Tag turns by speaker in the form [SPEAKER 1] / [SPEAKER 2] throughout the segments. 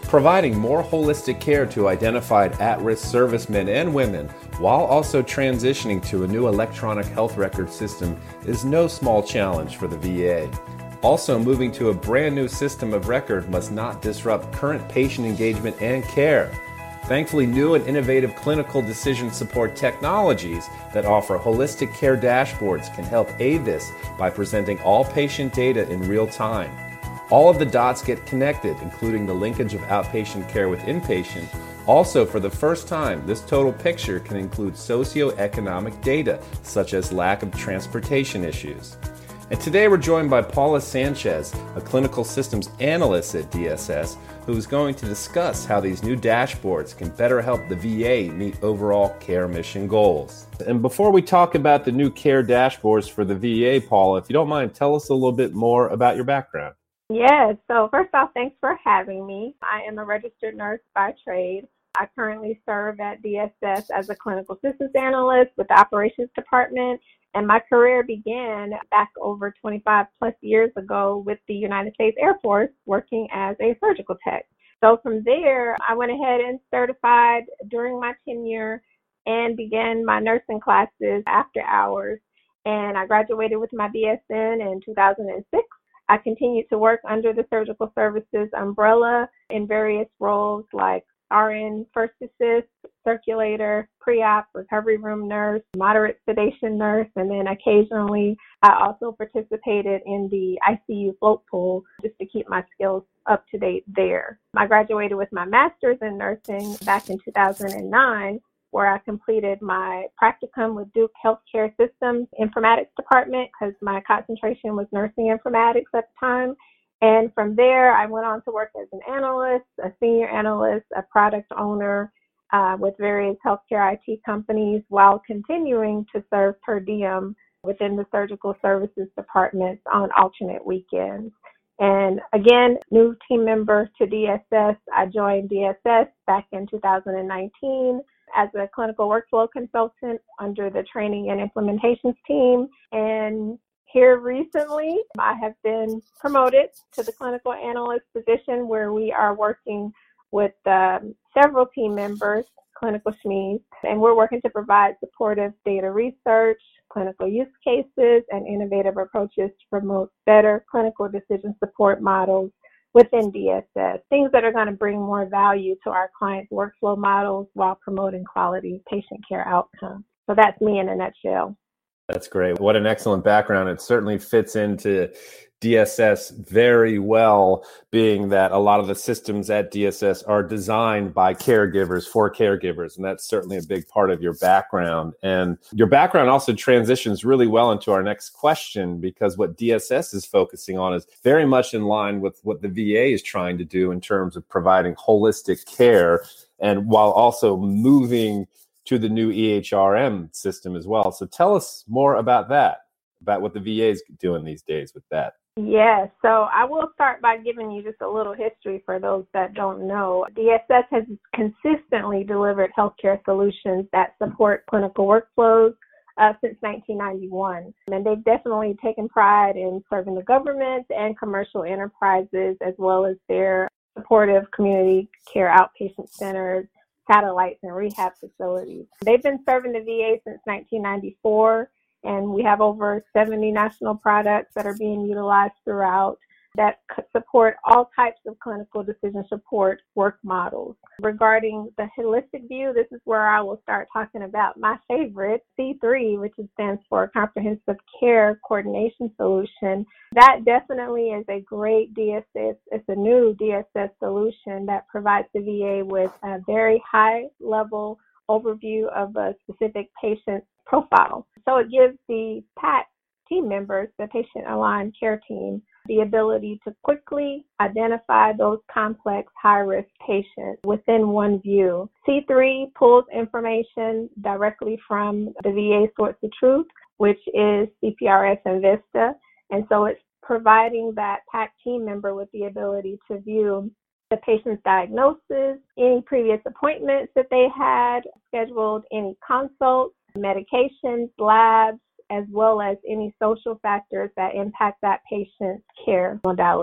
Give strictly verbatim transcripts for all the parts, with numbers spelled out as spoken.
[SPEAKER 1] Providing more holistic care to identified at-risk servicemen and women while also transitioning to a new electronic health record system is no small challenge for the V A. Also, moving to a brand new system of record must not disrupt current patient engagement and care. Thankfully, new and innovative clinical decision support technologies that offer holistic care dashboards can help aid this by presenting all patient data in real time. All of the dots get connected, including the linkage of outpatient care with inpatient. Also, for the first time, this total picture can include socioeconomic data, such as lack of transportation issues. And today we're joined by Paula Sanchez, a clinical systems analyst at D S S, who is going to discuss how these new dashboards can better help the V A meet overall care mission goals. And before we talk about the new care dashboards for the V A, Paula, if you don't mind, tell us a little bit more about your background.
[SPEAKER 2] Yes. So first off, thanks for having me. I am a registered nurse by trade. I currently serve at D S S as a clinical systems analyst with the operations department, and my career began back over twenty-five plus years ago with the United States Air Force working as a surgical tech. So from there, I went ahead and certified during my tenure and began my nursing classes after hours, and I graduated with my B S N in two thousand six. I continued to work under the surgical services umbrella in various roles like R N, first assist, circulator, pre-op, recovery room nurse, moderate sedation nurse, and then occasionally I also participated in the I C U float pool just to keep my skills up to date there. I graduated with my master's in nursing back in two thousand nine, where I completed my practicum with Duke Healthcare Systems Informatics Department because my concentration was nursing informatics at the time. And from there, I went on to work as an analyst, a senior analyst, a product owner uh, with various healthcare I T companies while continuing to serve per diem within the surgical services departments on alternate weekends. And again, new team member to D S S. I joined D S S back in two thousand nineteen as a clinical workflow consultant under the training and implementations team. And here recently, I have been promoted to the clinical analyst position where we are working with um, several team members, clinical S M Es, and we're working to provide supportive data research, clinical use cases, and innovative approaches to promote better clinical decision support models within D S S, things that are going to bring more value to our clients' workflow models while promoting quality patient care outcomes. So that's me in a nutshell.
[SPEAKER 1] That's great. What an excellent background. It certainly fits into D S S very well, being that a lot of the systems at D S S are designed by caregivers for caregivers. And that's certainly a big part of your background. And your background also transitions really well into our next question, because what D S S is focusing on is very much in line with what the V A is trying to do in terms of providing holistic care, and while also moving to the new E H R M system as well. So tell us more about that, about what the V A is doing these days with that.
[SPEAKER 2] Yes, so I will start by giving you just a little history for those that don't know. D S S has consistently delivered healthcare solutions that support clinical workflows uh, since nineteen ninety-one. And they've definitely taken pride in serving the government and commercial enterprises, as well as their supportive community care outpatient centers, satellites, and rehab facilities. They've been serving the V A since nineteen ninety-four, and we have over seventy national products that are being utilized throughout that support all types of clinical decision support work models. Regarding the holistic view, this is where I will start talking about my favorite, C three, which stands for Comprehensive Care Coordination Solution. That definitely is a great D S S. It's a new D S S solution that provides the V A with a very high level overview of a specific patient's profile. So it gives the P A C team members, the patient aligned care team, the ability to quickly identify those complex high-risk patients within one view. C three pulls information directly from the V A source of truth, which is C P R S and VISTA, and so it's providing that P A C team member with the ability to view the patient's diagnosis, any previous appointments that they had scheduled, any consults, medications, labs, as well as any social factors that impact that patient's care modality.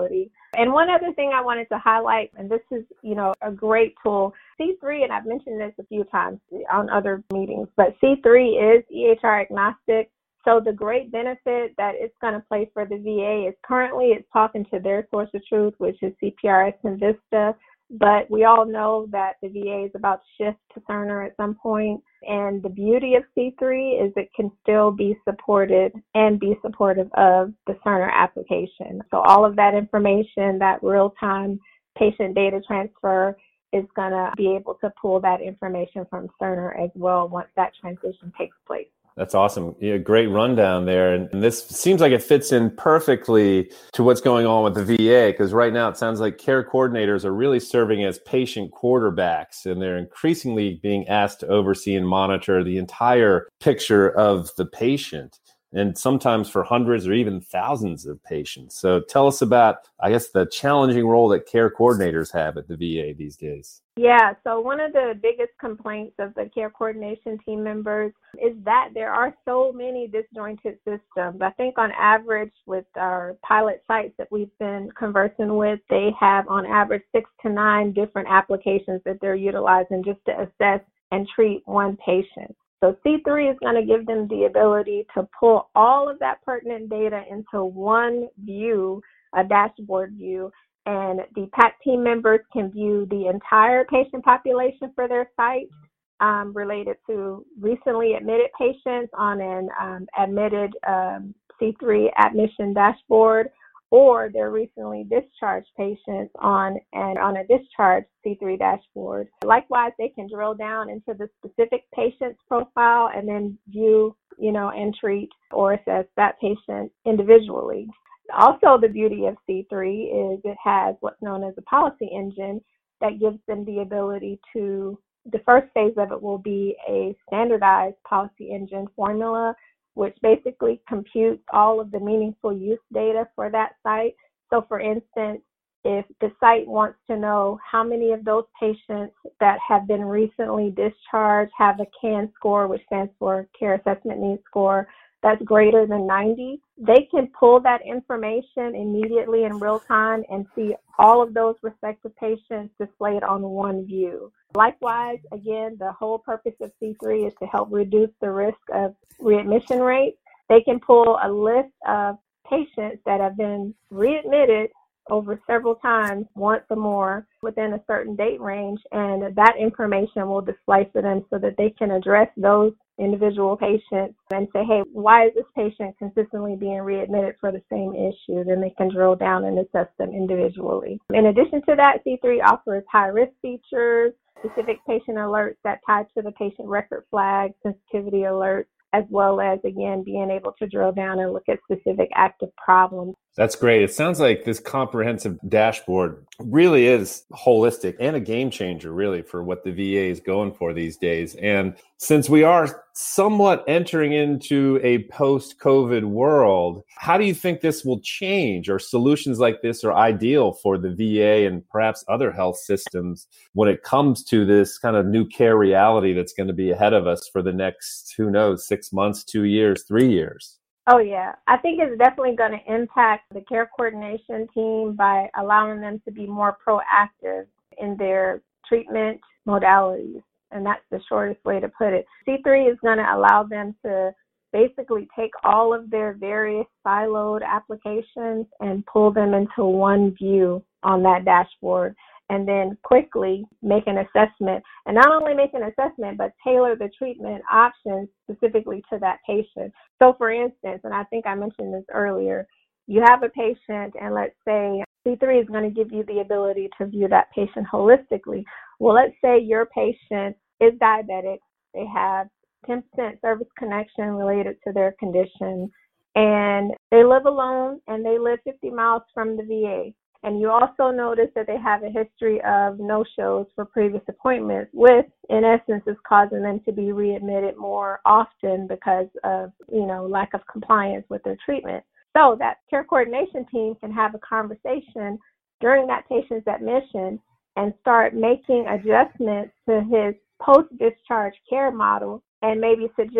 [SPEAKER 2] And one other thing I wanted to highlight, and this is, you know, a great tool, C three, and I've mentioned this a few times on other meetings, but C three is E H R agnostic. So the great benefit that it's going to play for the V A is currently it's talking to their source of truth, which is C P R S and Vista. But we all know that the V A is about to shift to Cerner at some point. And the beauty of C three is it can still be supported and be supportive of the Cerner application. So all of that information, that real-time patient data transfer, is going to be able to pull that information from Cerner as well once that transition takes place.
[SPEAKER 1] That's awesome. Yeah, great rundown there. And, and this seems like it fits in perfectly to what's going on with the V A, because right now it sounds like care coordinators are really serving as patient quarterbacks, and they're increasingly being asked to oversee and monitor the entire picture of the patient, and sometimes for hundreds or even thousands of patients. So tell us about, I guess, the challenging role that care coordinators have at the V A these days.
[SPEAKER 2] Yeah, so one of the biggest complaints of the care coordination team members is that there are so many disjointed systems. I think on average with our pilot sites that we've been conversing with, they have on average six to nine different applications that they're utilizing just to assess and treat one patient. So C three is going to give them the ability to pull all of that pertinent data into one view, a dashboard view, and the P A C team members can view the entire patient population for their site um, related to recently admitted patients on an um, admitted um, C three admission dashboard, or their recently discharged patients on and on a discharged C three dashboard. Likewise, they can drill down into the specific patient's profile and then view, you know, and treat or assess that patient individually. Also, the beauty of C three is it has what's known as a policy engine that gives them the ability to, the first phase of it will be a standardized policy engine formula, which basically computes all of the meaningful use data for that site. So for instance, if the site wants to know how many of those patients that have been recently discharged have a C A N score, which stands for Care Assessment Needs Score, that's greater than ninety, they can pull that information immediately in real time and see all of those respective patients displayed on one view. Likewise, again, the whole purpose of C three is to help reduce the risk of readmission rates. They can pull a list of patients that have been readmitted over several times, once or more, within a certain date range, and that information will display for them so that they can address those individual patients and say, hey, why is this patient consistently being readmitted for the same issue? Then they can drill down and assess them individually. In addition to that, C three offers high-risk features, specific patient alerts that tie to the patient record flag, sensitivity alerts, as well as, again, being able to drill down and look at specific active problems.
[SPEAKER 1] That's great. It sounds like this comprehensive dashboard really is holistic and a game changer, really, for what the V A is going for these days. And since we are somewhat entering into a post-COVID world, how do you think this will change, or solutions like this are ideal for the V A and perhaps other health systems when it comes to this kind of new care reality that's going to be ahead of us for the next, who knows, six months, two years, three years?
[SPEAKER 2] Oh, yeah. I think it's definitely going to impact the care coordination team by allowing them to be more proactive in their treatment modalities. And that's the shortest way to put it. C three is going to allow them to basically take all of their various siloed applications and pull them into one view on that dashboard, and then quickly make an assessment, and not only make an assessment, but tailor the treatment options specifically to that patient. So for instance, and I think I mentioned this earlier, you have a patient, and let's say C three is going to give you the ability to view that patient holistically. Well, let's say your patient is diabetic, they have ten percent service connection related to their condition, and they live alone, and they live fifty miles from the V A. And you also notice that they have a history of no-shows for previous appointments, which in essence is causing them to be readmitted more often because of, you know, lack of compliance with their treatment. So that care coordination team can have a conversation during that patient's admission and start making adjustments to his post-discharge care model, and maybe suggest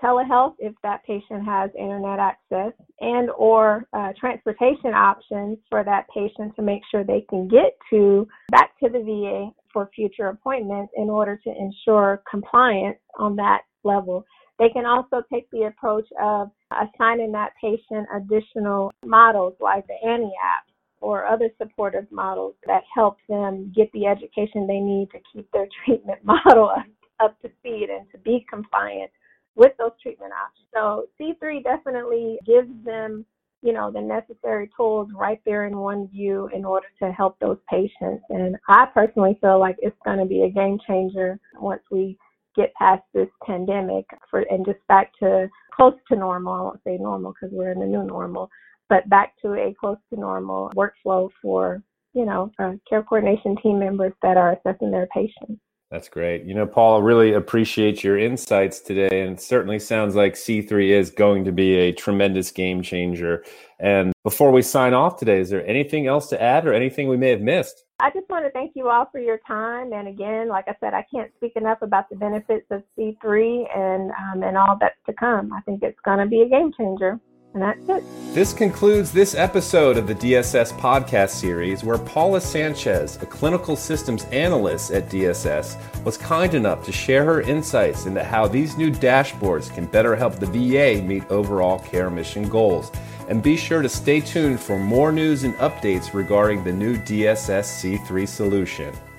[SPEAKER 2] telehealth if that patient has internet access, and or uh, transportation options for that patient to make sure they can get to back to the V A for future appointments in order to ensure compliance on that level. They can also take the approach of assigning that patient additional models like the Annie app or other supportive models that help them get the education they need to keep their treatment model up, up to speed and to be compliant with those treatment options. So C three definitely gives them, you know, the necessary tools right there in one view in order to help those patients. And I personally feel like it's going to be a game changer once we get past this pandemic for and just back to close to normal. I won't say normal because we're in the new normal, but back to a close to normal workflow for, you know, uh, care coordination team members that are assessing their patients.
[SPEAKER 1] That's great. You know, Paul, I really appreciate your insights today. And it certainly sounds like C three is going to be a tremendous game changer. And before we sign off today, is there anything else to add or anything we may have missed?
[SPEAKER 2] I just want to thank you all for your time. And again, like I said, I can't speak enough about the benefits of C three and, um, and all that's to come. I think it's going to be a game changer. And that's it.
[SPEAKER 1] This concludes this episode of the D S S podcast series, where Paula Sanchez, a clinical systems analyst at D S S, was kind enough to share her insights into how these new dashboards can better help the V A meet overall care mission goals. And be sure to stay tuned for more news and updates regarding the new D S S C three solution.